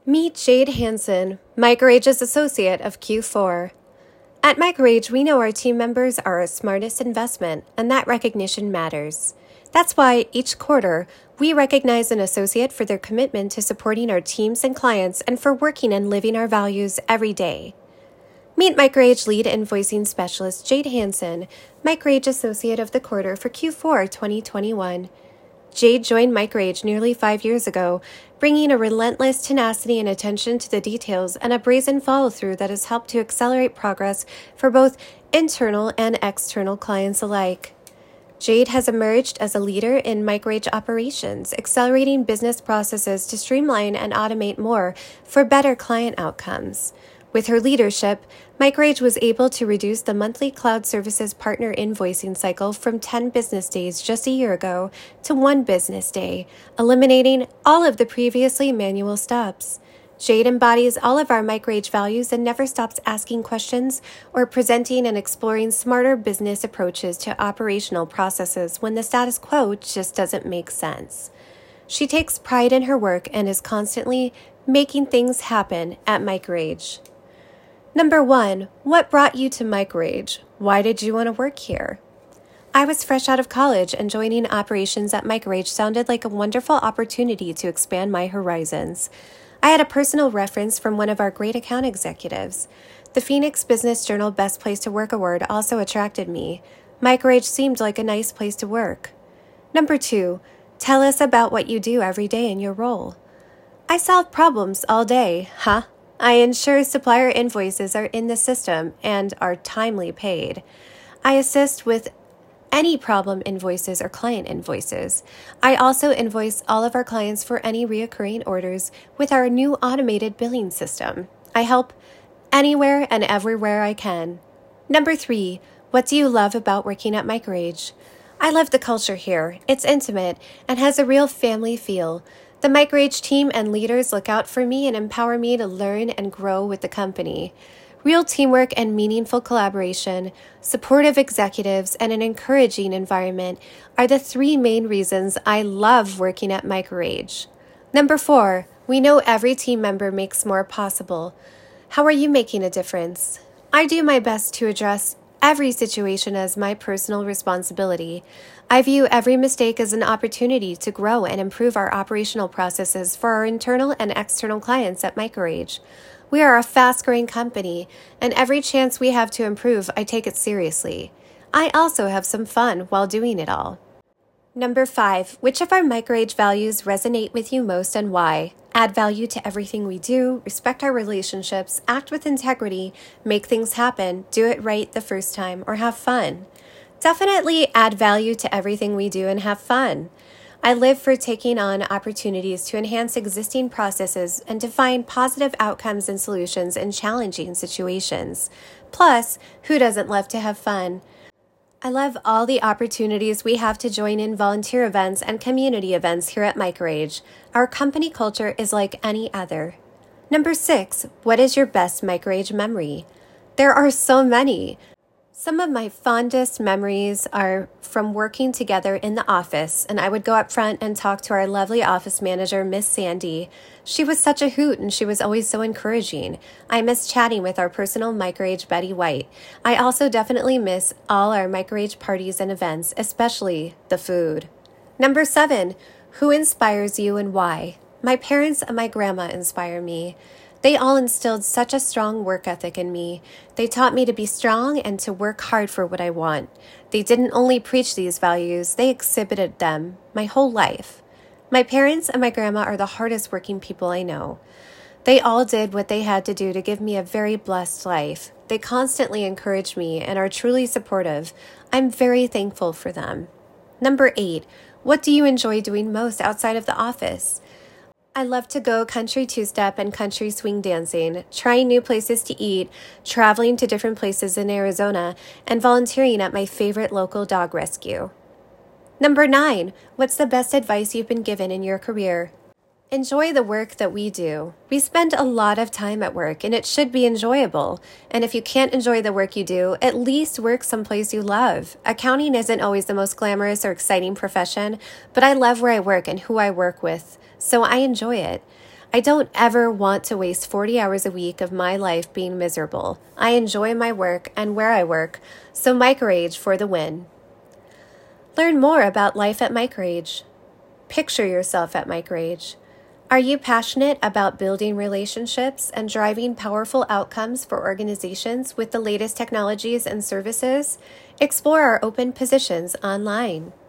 Meet Jade Hansen, MicroAge's associate of Q4. At MicroAge, we know our team members are our smartest investment, and that recognition matters. That's why each quarter, we recognize an associate for their commitment to supporting our teams and clients and for working and living our values every day. Meet MicroAge Lead Invoicing Specialist Jade Hansen, MicroAge Associate of the Quarter for Q4 2021. Jade joined MicroAge nearly 5 years ago, bringing a relentless tenacity and attention to the details and a brazen follow-through that has helped to accelerate progress for both internal and external clients alike. Jade has emerged as a leader in MicroAge operations, accelerating business processes to streamline and automate more for better client outcomes. With her leadership, MicroAge was able to reduce the monthly cloud services partner invoicing cycle from 10 business days just a year ago to 1 business day, eliminating all of the previously manual steps. Jade embodies all of our MicroAge values and never stops asking questions or presenting and exploring smarter business approaches to operational processes when the status quo just doesn't make sense. She takes pride in her work and is constantly making things happen at MicroAge. Number 1, what brought you to MicroAge? Why did you want to work here? I was fresh out of college, and joining operations at MicroAge sounded like a wonderful opportunity to expand my horizons. I had a personal reference from one of our great account executives. The Phoenix Business Journal Best Place to Work Award also attracted me. MicroAge seemed like a nice place to work. Number 2, tell us about what you do every day in your role. I solve problems all day, huh? I ensure supplier invoices are in the system and are timely paid. I assist with any problem invoices or client invoices. I also invoice all of our clients for any reoccurring orders with our new automated billing system. I help anywhere and everywhere I can. Number 3, what do you love about working at MicroAge? I love the culture here. It's intimate and has a real family feel. The MicroAge team and leaders look out for me and empower me to learn and grow with the company. Real teamwork and meaningful collaboration, supportive executives, and an encouraging environment are the 3 main reasons I love working at MicroAge. Number 4, we know every team member makes more possible. How are you making a difference? I do my best to address every situation as my personal responsibility. I view every mistake as an opportunity to grow and improve our operational processes for our internal and external clients at MicroAge. We are a fast-growing company, and every chance we have to improve, I take it seriously. I also have some fun while doing it all. Number 5, which of our MicroAge values resonate with you most and why? Add value to everything we do, respect our relationships, act with integrity, make things happen, do it right the first time, or have fun. Definitely add value to everything we do and have fun. I live for taking on opportunities to enhance existing processes and to find positive outcomes and solutions in challenging situations. Plus, who doesn't love to have fun? I love all the opportunities we have to join in volunteer events and community events here at MicroAge. Our company culture is like any other. Number 6, what is your best MicroAge memory? There are so many. Some of my fondest memories are from working together in the office, and I would go up front and talk to our lovely office manager, Miss Sandy. She was such a hoot, and she was always so encouraging. I miss chatting with our personal MicroAge Betty White. I also definitely miss all our MicroAge parties and events, especially the food. Number 7, who inspires you and why? My parents and my grandma inspire me. They all instilled such a strong work ethic in me. They taught me to be strong and to work hard for what I want. They didn't only preach these values, they exhibited them my whole life. My parents and my grandma are the hardest working people I know. They all did what they had to do to give me a very blessed life. They constantly encourage me and are truly supportive. I'm very thankful for them. Number 8, what do you enjoy doing most outside of the office? I love to go country two-step and country swing dancing, trying new places to eat, traveling to different places in Arizona, and volunteering at my favorite local dog rescue. Number 9, what's the best advice you've been given in your career? Enjoy the work that we do. We spend a lot of time at work, and it should be enjoyable. And if you can't enjoy the work you do, at least work someplace you love. Accounting isn't always the most glamorous or exciting profession, but I love where I work and who I work with, so I enjoy it. I don't ever want to waste 40 hours a week of my life being miserable. I enjoy my work and where I work, so MicroAge for the win. Learn more about life at MicroAge. Picture yourself at MicroAge. Are you passionate about building relationships and driving powerful outcomes for organizations with the latest technologies and services? Explore our open positions online.